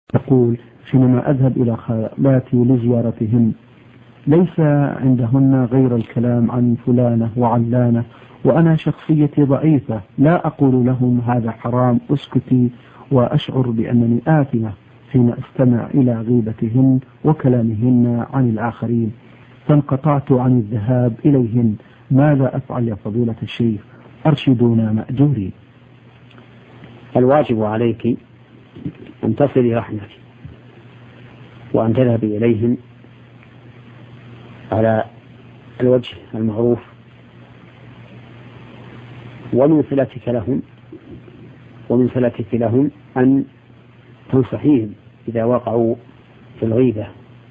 تقول: حينما أذهب إلى خالاتي لزيارتهن ليس عندهن غير الكلام عن فلانة وعلانة، وأنا شخصيتي ضعيفة لا أقول لهم هذا حرام اسكتي، وأشعر بأنني آثمة حين أستمع إلى غيبتهن وكلامهن عن الآخرين، فانقطعت عن الذهاب إليهن. ماذا أفعل يا فضيلة الشيخ؟ أرشدونا مأجورين. الواجب عليك أن تصلي رحمك وأن تذهبي إليهم على الوجه المعروف، ومن صلتك لهم أن تنصحيهم إذا وقعوا في الغيبة،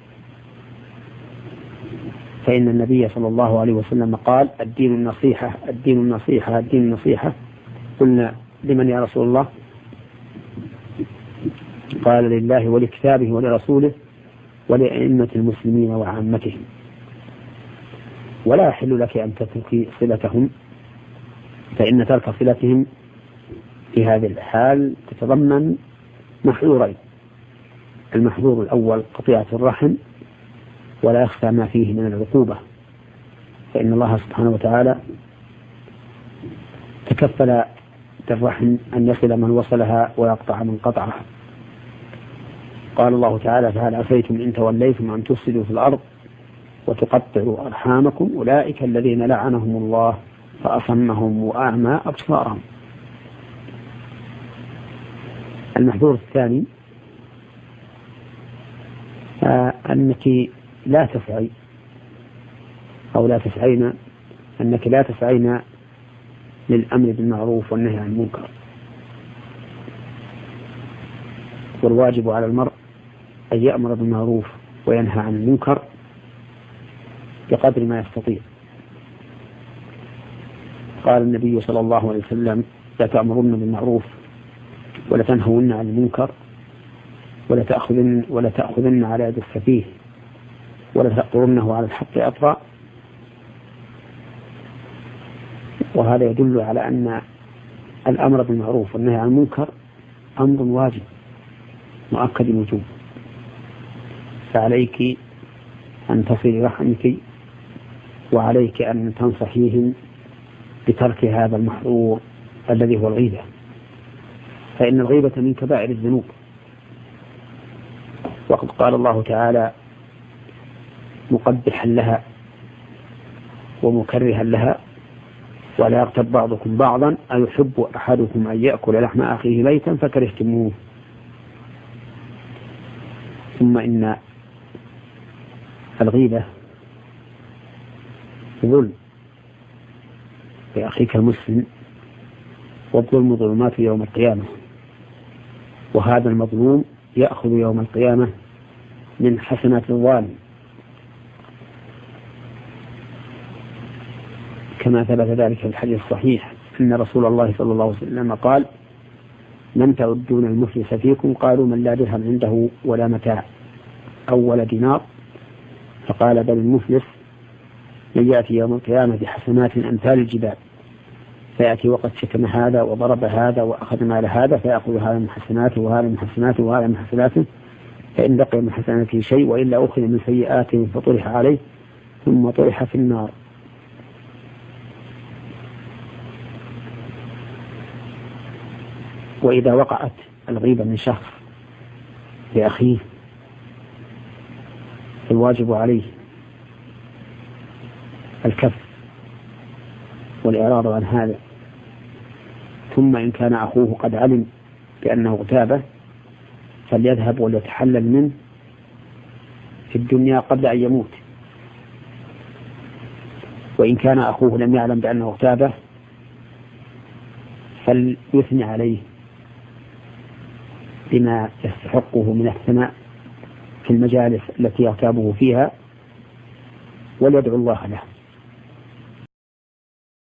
فإن النبي صلى الله عليه وسلم قال: الدين النصيحة الدين النصيحة الدين النصيحة. قلنا: لمن يا رسول الله؟ قال: لله ولكتابه ولرسوله ولأئمة المسلمين وعامتهم. ولا يحل لك أن تتركي صلتهم، فإن ترك صلتهم في هذه الحال تتضمن محظورين: المحظور الأول قطيعة الرحم، ولا يخفى ما فيه من العقوبة، فإن الله سبحانه وتعالى تكفل بالرحم أن يصل من وصلها ويقطع من قطعها. قال الله تعالى: فهل عسيتم إن توليتم أن تفسدوا في الأرض وتقطعوا أرحامكم أولئك الذين لعنهم الله فأصمهم وأعمى أبصارهم. المحظور الثاني أنك لا تسعي أو لا تسعين أنك لا تسعين للأمر بالمعروف والنهي عن المنكر. والواجب على المرء أن يأمر بالمعروف وينهى عن المنكر بقدر ما يستطيع. قال النبي صلى الله عليه وسلم: لا تأمرن بالمعروف ولا تنهون عن المنكر ولا تأخذن على يد السفيه ولا تأطرنه على الحق أطرا. وهذا يدل على أن الأمر بالمعروف والنهي عن المنكر أمر واجب مؤكد الوجوب، فعليك أن تصلي رحمك، وعليك أن تنصحيهم بترك هذا المحظور الذي هو الغيبة، فإن الغيبة من كبائر الذنوب. وقد قال الله تعالى مقبحا لها ومكرها لها: ولا يغتب بعضكم بعضا أيحب أحدكم أن يأكل لحم أخيه ميتا فكرهتموه. ثم إن الغيبة ظلم لأخيك المسلم، والظلم ظلمات يوم القيامة، وهذا المظلوم يأخذ يوم القيامة من حسنات الظالم، كما ثبت ذلك في الحديث الصحيح أن رسول الله صلى الله عليه وسلم قال: من تعدون المفلس فيكم؟ قالوا: من لا درهم عنده ولا متاع أو ولا دينار. فقال: بل المفلس من يأتي يوم القيامة بحسنات أمثال الجبال، فيأتي وقد شتم هذا وضرب هذا وأخذ مال هذا، فيأخذ هذا من حسناته وهذا من حسناته وهذا من حسناته، فإن بقي من حسناته شيء وإلا أخذ من سيئاته فطرح عليه ثم طرح في النار. وإذا وقعت الغيبة من شخص لأخيه فالواجب عليه الكف والإعراض عن هذا، ثم إن كان أخوه قد علم بأنه اغتابه فليذهب وليتحلل منه في الدنيا قبل أن يموت. وإن كان أخوه لم يعلم بأنه اغتابه فليثني عليه بما يستحقه من الثناء في المجالس التي يغتابه فيها، وليدعو الله له.